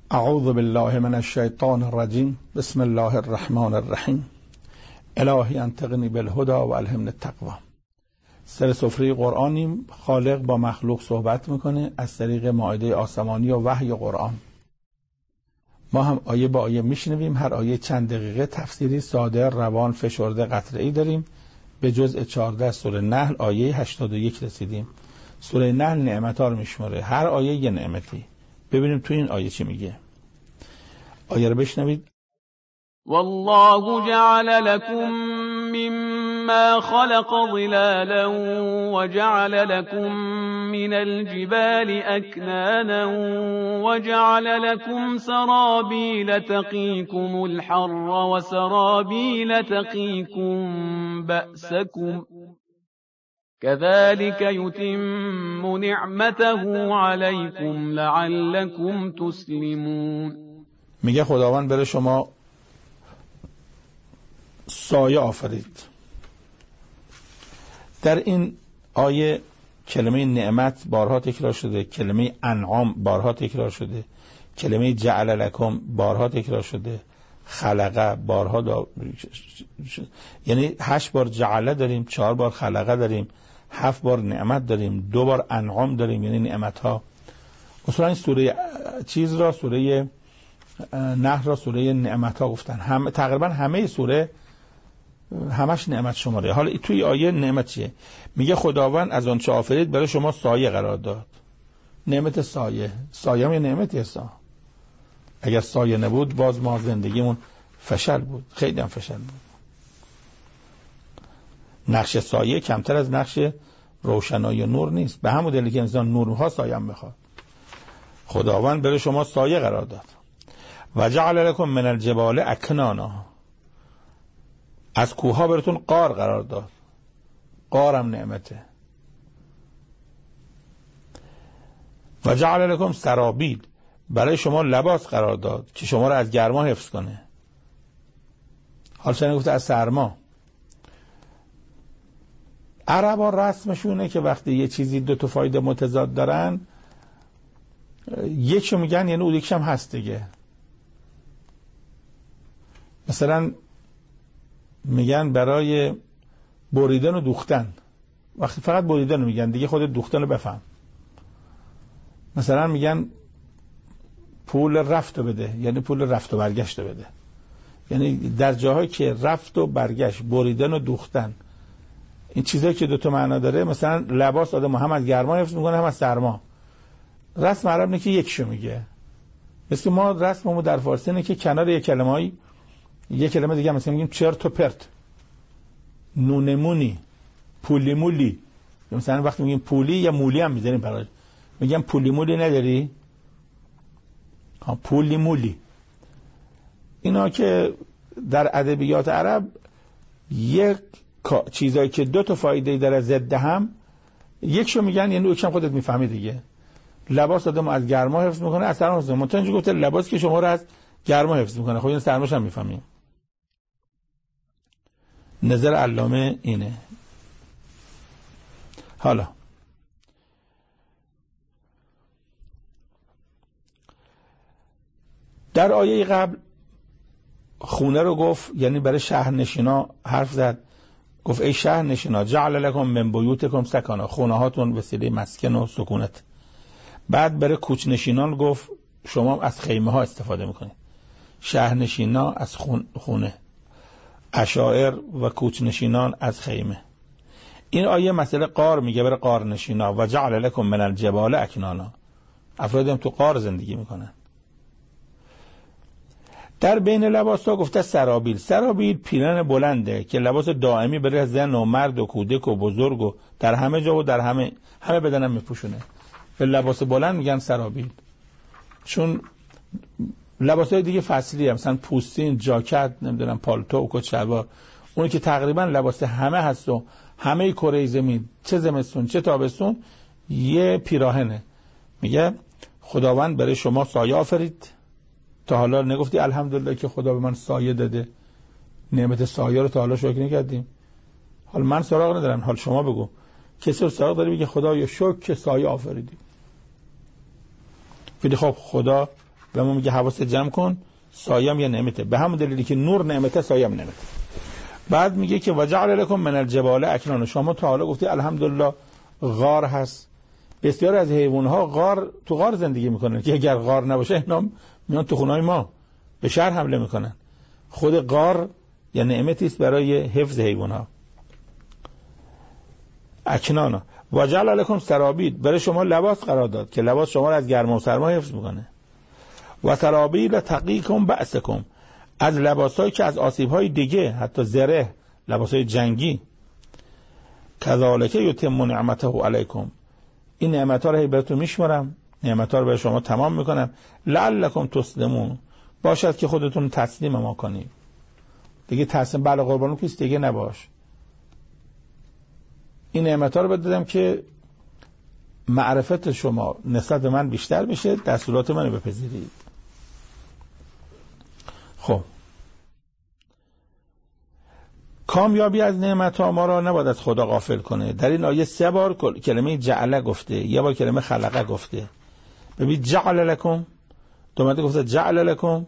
اعوذ بالله من الشیطان الرجیم. بسم الله الرحمن الرحیم. الهی انطقنی بالهدى و الهمنی التقوی. سر سفره قرآنیم. خالق با مخلوق صحبت میکنه از طریق مائده آسمانی و وحی قرآن. ما هم آیه با آیه میشنویم. هر آیه چند دقیقه تفسیری ساده، روان، فشرده، قطعه‌ای داریم. به جزء 14 سوره نحل آیه 81 رسیدیم. سوره نحل نعمت‌ها رو میشماره. هر آیه یه نعمتی. ببینیم تو این آیه چی میگه. آیه رو بشنوید. والله جعل لكم مما خلق ظلالا وجعل لكم من الجبال أكنانا وجعل لكم سرابيل تقيكم الحر وسرابيل تقيكم بأسكم كذلك يتم نعمته عليكم لعلكم تسلمون. میگه خداوند برای شما سایه آفرید. در این آیه کلمه نعمت بارها تکرار شده، کلمه انعام بارها تکرار شده، کلمه جعل لکم بارها تکرار شده، خلقه بارها یعنی 8 بار جعله داریم، 4 بار خلقه داریم، 7 بار نعمت داریم، 2 بار انعام داریم یعنی نعمت ها. اصلا این سوره چیز را، سوره نحل را سوره نعمت ها گفتن. تقریبا همه سوره همش نعمت شماره. حالا توی آیه نعمت چیه؟ میگه خداوند از آنچه آفرید برای شما سایه قرار داد. نعمت سایه. سایه هم یه نعمتی هست. اگر سایه نبود باز ما زندگیمون فشل بود. خیلی هم فشل بود. نقش سایه کمتر از نقش روشنایی نور نیست. به همون دلیل که انسان نورها سایه هم میخواد. خداوند برای شما سایه قرار داد. و جعل لکم من الجبال اکنانا. از کوها براتون غار قرار داد. غار هم نعمته. و جعل لکم سرابیل. برای شما لباس قرار داد که شما را از گرما حفظ کنه. حال چنین گفته از سرما. عربا رسمشونه که وقتی یه چیزی 2 تا فایده متضاد دارن، یکشو میگن یعنی اون یکیش هم هست دیگه. مثلا میگن برای بریدن و دوختن، وقتی فقط بریدن رو میگن دیگه خود دوختن رو بفهم. مثلا میگن پول رفت و بده، یعنی پول رفت و برگشت بده. یعنی در جاهایی که رفت و برگشت، بریدن و دوختن، این چیزایی که 2 تا معنا داره. مثلا لباس آدم هم از گرما حفظ میکنه هم از سرما. رسم عرب نه که یکشو میگه. مثل ما رسممون در فارسی نه که کنار یک کلمه‌ای یک کلمه دیگه مثلا میگیم چرت و پرت، نونمونی، پولی مولی. مثلا وقتی میگیم پولی یا مولی هم میذاریم براش. میگم پولی مولی نداری؟ ها پولی مولی. اینا که در ادبیات عرب یک چیزایی که 2 تا فایده داره ضد هم، یکشو میگن یعنی یکشم خودت میفهمی دیگه. لباس آدم از گرما حفظ میکنه، از سرما حفظ میکنه. منتها گفته لباس که شما رو از گرما حفظ میکنه. خب این سرماش هم میفهمیم. نظر علامه اینه. حالا در آیه قبل خونه رو گفت، یعنی برای شهرنشینا حرف زد. گفت ای شهرنشینا جعل لکم من بیوتکم سکنا، خونه هاتون وسیله مسکن و سکونت. بعد برای کوچنشینان گفت شما از خیمه ها استفاده میکنید. شهرنشینا از خونه، اشاعر و کوچنشینان از خیمه. این آیه مسئله غار میگه برای غارنشینا. و جعل لکم من الجبال اکنانا. افرادی هم تو غار زندگی میکنن. در بین لباس ها گفته سرابیل. سرابیل پیرن بلنده که لباس دائمی برای زن و مرد و کودک و بزرگ و در همه جا و در همه بدنم میپوشونه. به لباس بلند میگن سرابیل. چون لباس های دیگه فصلی هم، مثلا پوستین، جاکت، نمیدونم پالتو و کت شلوار، اونی که تقریبا لباس همه هست و همه کره زمین، چه زمستون چه تابستون، یه پیراهنه. میگه خداوند برای شما سایه آفرید. تا حالا نگفتی الحمدلله که خدا به من سایه داده؟ نعمت سایه رو تا حالا شکر نکردیم؟ حالا من سراغ ندارم، حال شما بگو. کسی رو سراغ داری میگه خدایا شکر که سایه آفریدی؟ ولی خب خدا و ما میگه حواست جمع کن، سایه یه نعمته، به همون دلیلی که نور نعمته سایه هم نعمته. بعد میگه که وجعل لكم من الجبال اکنانا، شما تا حالا گفتی الحمدلله غار هست، بسیار از حیوان‌ها تو غار زندگی میکنن که اگر غار نباشه اینا میان تو خونه‌های ما به شهر حمله میکنن. خود غار یا نعمتی است برای حفظ حیوان‌ها. اکنانا وجعل لكم سرابیل، برای شما لباس قرار داد که لباس شما رو از گرما و سرما حفظ میکنه. و سرابیل تقیکم بأسکم، از لباسایی که از آسیب‌های دیگه، حتی زره، لباسای جنگی. کذالک یتم نعمته علیکم، این نعمت‌ها رو براتون میشمارم، نعمت‌ها رو برای شما تمام میکنم. لعلکم تسلمون، باشد که خودتون تسلیم ما کنید. دیگه تسلیم بله قربانو کیست دیگه نباش. این نعمت‌ها رو بدادم که معرفت شما نسبت به من بیشتر بشه، دستورات منو بپذیرید. خب کامیابی از نعمت‌ها ما را نباید از خدا غافل کنه. در این آیه 3 بار کلمه جعل گفته، یه بار کلمه خلقه گفته. ببین جعل لکم، دومده گفته جعل لکم،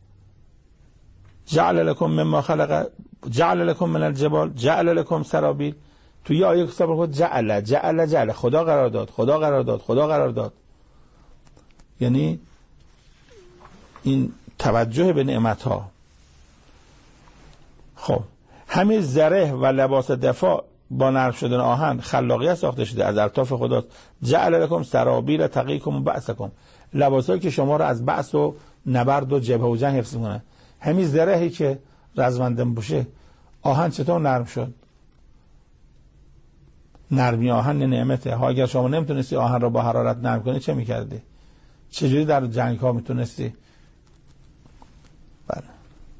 جعل لکم مما خلق، جعل لکم من الجبال، جعل لکم سرابیل. تو یه آیه صبر گفت جعل جعل جعل، خدا قرار داد، خدا قرار داد، خدا قرار داد. یعنی این توجه به نعمت‌ها. خب همین زره و لباس دفاع با نرم شدن آهن خلاقیت ساخته شده، از الطاف خداست. جعل لکم سرابیل تقیکم بأسکم، لباسایی که شما رو از بأس و نبرد و جبهه و جنگ حفظ می‌کنه. همین زرهی که رزمندم باشه، آهن چطور نرم شد؟ نرمی آهن نعمته ها. اگر شما نمیتونستی آهن رو با حرارت نرم کنی چه میکردی؟ چجوری در جنگ ها میتونستی؟ بله.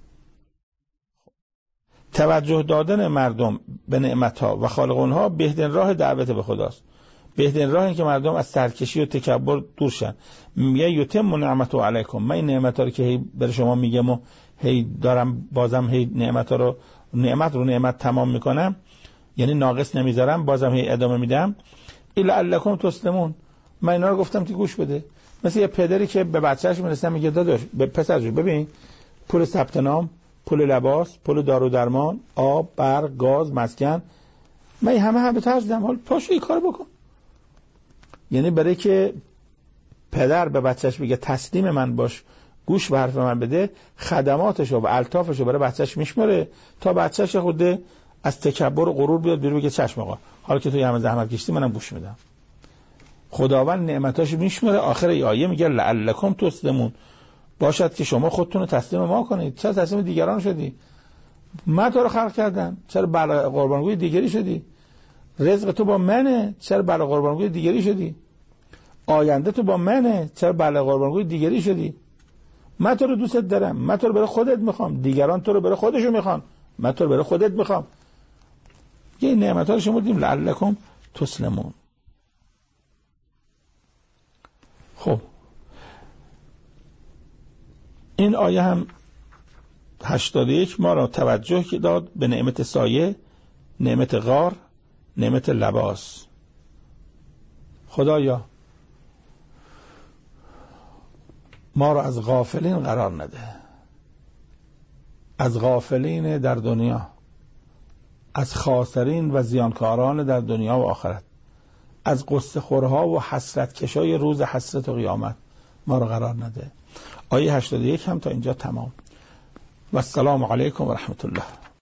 توجه دادن مردم به نعمت ها و خالق اونها بهترین راه دعوت به خداست. بهترین راه این که مردم از سرکشی و تکبر دور شن. میگه یتم نعمتو علیکم، من این نعمت ها رو که هی برای شما میگم و هی دارم بازم هی نعمت رو نعمت تمام میکنم، یعنی ناقص نمیذارم، بازم هی ادامه میدم. الا لعلکم تسلمون، من اینا رو گفتم که گوش بده. مثل یه پدری که به بچه‌ش میرسه میگه داداش پسر جون ببین، پول ثبت نام، پول لباس، پول دارو درمان، آب، برق، گاز، مسکن، من همه به طرز دادم، حالا پاشو این کارو بکن. یعنی برای که پدر به بچه‌ش میگه تسلیم من باش، گوش به حرف من بده، خدماتشو و الطافشو برای بچه‌ش میشمره تا بچه‌ش خود از تکبر و غرور بیاد بیرون بگه چشم آقا، حالا که تو همه زحمت کشیدی منم گوش میدم. خداوند نعمتاشو میشمره. آخر آیه میگه لعلکم تسلمون، باشد که شما خودتون رو تسلیم ما کنید. چرا تسلیم دیگران شدی؟ من تو رو خلق کردم، چرا بلا قربانگوی دیگری شدی؟ رزق تو با منه، چرا بلا قربانگوی دیگری شدی؟ آینده تو با منه، چرا بلا قربانگوی دیگری شدی؟ من تو رو دوست دارم، من تو رو برای خودت میخوام، دیگران تو رو برای خودشون میخوان، من تو رو برای خودت میخوام. یه نعمت‌ها رو شما دیدیم لعلکم تسلمون. خب این آیه هم 81 ما را توجه داد به نعمت سایه، نعمت غار، نعمت لباس. خدایا ما را از غافلین قرار نده، از غافلین در دنیا، از خاسرین و زیانکاران در دنیا و آخرت، از قصه خورها و حسرت کشای روز حسرت و قیامت ما را قرار نده. آیه 81 هم تا اینجا تمام. و السلام علیکم و رحمت الله.